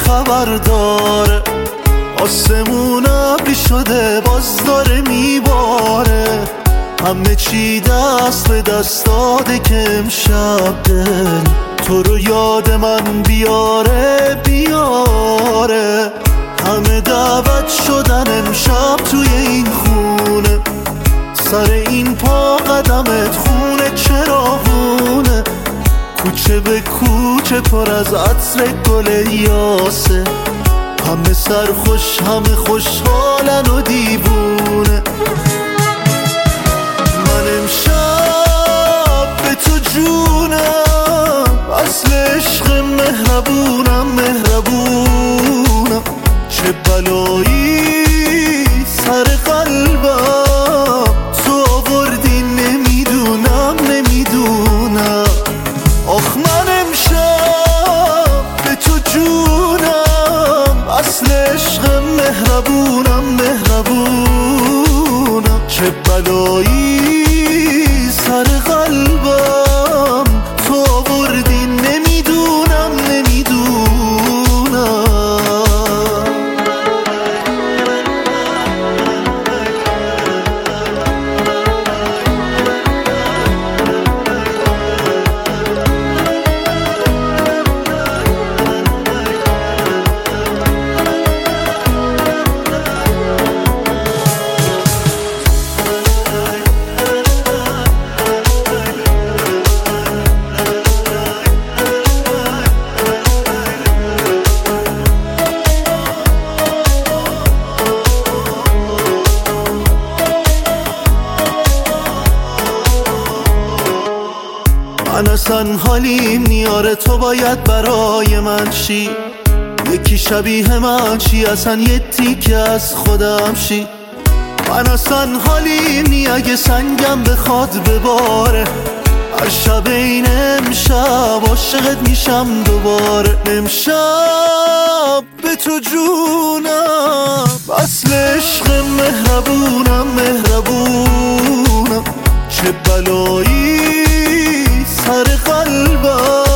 خبر داره، آسمون ابری شده باز داره میباره، همه چی دست به دست داده که امشب دل تو رو یاد من بیاره بیاره. همه دعوت شدن امشب توی این خونه، سر این پا قدمت خونه چراغونه، کوچه به کوچه پر از عطر گل یاسه، همه سرخوش همه خوشحالن و دیوونه. من امشب به تو جونم، اصل عشق مهربونم مهربونم، چه بلایی سر قلبم تو آوردی نمیدونم نمیدونم. آخ من امشب به تو جونم، اصل عشق مهربونم مهربونم، چه بلایی سر قلبم تو آوردی نمیدونم نمیدونم. من اصلا حالیم نیاره تو باید برای من شی، یکی شبیه من شی، اصلا یه تیکه از خودم شی. من اصلا حالیم نی اگه سنگم بخواد بباره، هر شب این امشب عاشقت میشم دوباره. امشب به تو جونم، اصل عشق مهربونم مهربونم، چه بلایی سر قلبم